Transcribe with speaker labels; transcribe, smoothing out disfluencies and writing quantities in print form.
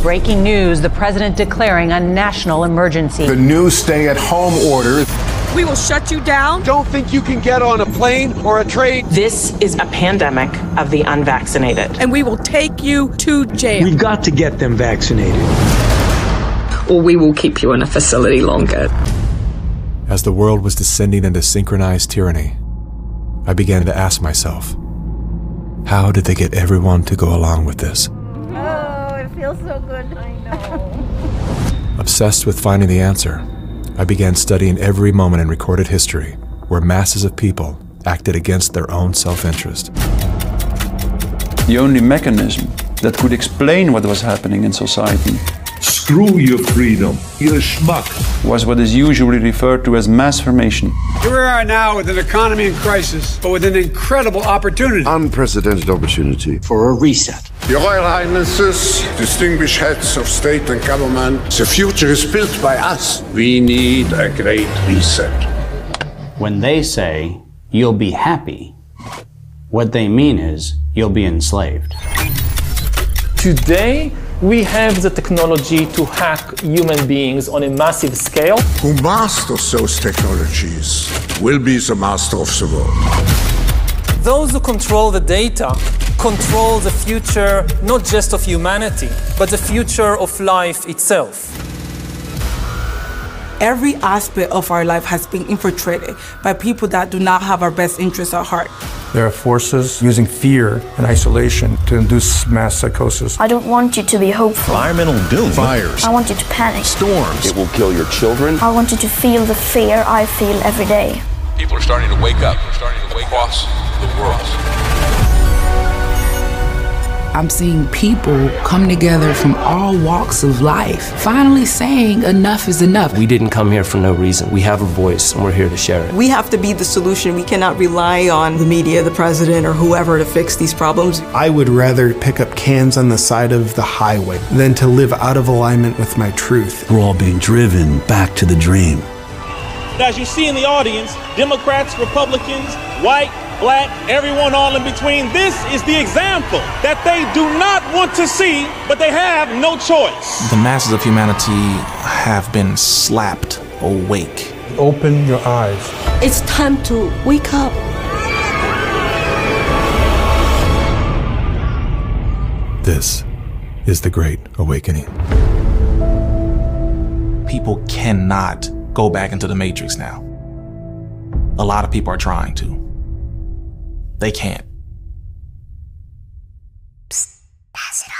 Speaker 1: breaking news, the president declaring a national emergency.
Speaker 2: The new stay-at-home order.
Speaker 3: We will shut you down.
Speaker 4: Don't think you can get on a plane or a train.
Speaker 5: This is a pandemic of the unvaccinated.
Speaker 3: And we will take you to jail.
Speaker 6: We've got to get them vaccinated.
Speaker 7: Or we will keep you in a facility longer.
Speaker 8: As the world was descending into synchronized tyranny, I began to ask myself, how did they get everyone to go along with this?
Speaker 9: Oh, it feels so good. I know.
Speaker 8: Obsessed with finding the answer, I began studying every moment in recorded history where masses of people acted against their own self-interest.
Speaker 10: The only mechanism that could explain what was happening in society,
Speaker 11: screw your freedom, you're a schmuck,
Speaker 10: was what is usually referred to as mass formation.
Speaker 4: Here we are now with an economy in crisis, but with an incredible opportunity.
Speaker 12: Unprecedented opportunity
Speaker 6: for a reset.
Speaker 13: Your Royal Highnesses, distinguished heads of state and government, the future is built by us. We need a great reset.
Speaker 14: When they say, you'll be happy, what they mean is, you'll be enslaved.
Speaker 15: Today, we have the technology to hack human beings on a massive scale.
Speaker 13: Who masters those technologies will be the master of the world.
Speaker 15: Those who control the data control the future, not just of humanity, but the future of life itself.
Speaker 3: Every aspect of our life has been infiltrated by people that do not have our best interests at heart.
Speaker 16: There are forces using fear and isolation to induce mass psychosis.
Speaker 17: I don't want you to be hopeful.
Speaker 11: Environmental doom.
Speaker 17: Fires. I want you to panic.
Speaker 11: Storms.
Speaker 12: It will kill your children.
Speaker 17: I want you to feel the fear I feel every day.
Speaker 18: People are starting to wake up. They're starting to wake across the world.
Speaker 19: I'm seeing people come together from all walks of life, finally saying enough is enough.
Speaker 20: We didn't come here for no reason. We have a voice and we're here to share it.
Speaker 3: We have to be the solution. We cannot rely on the media, the president, or whoever to fix these problems.
Speaker 5: I would rather pick up cans on the side of the highway than to live out of alignment with my truth.
Speaker 6: We're all being driven back to the dream.
Speaker 3: As you see in the audience, Democrats, Republicans, white, black, everyone all in between, this is the example that they do not want to see, but they have no choice.
Speaker 16: The masses of humanity have been slapped awake. Open your eyes.
Speaker 9: It's time to wake up.
Speaker 8: This is the Great Awakening.
Speaker 16: People cannot go back into the Matrix now. A lot of people are trying to. They can't.
Speaker 9: Psst, pass it on.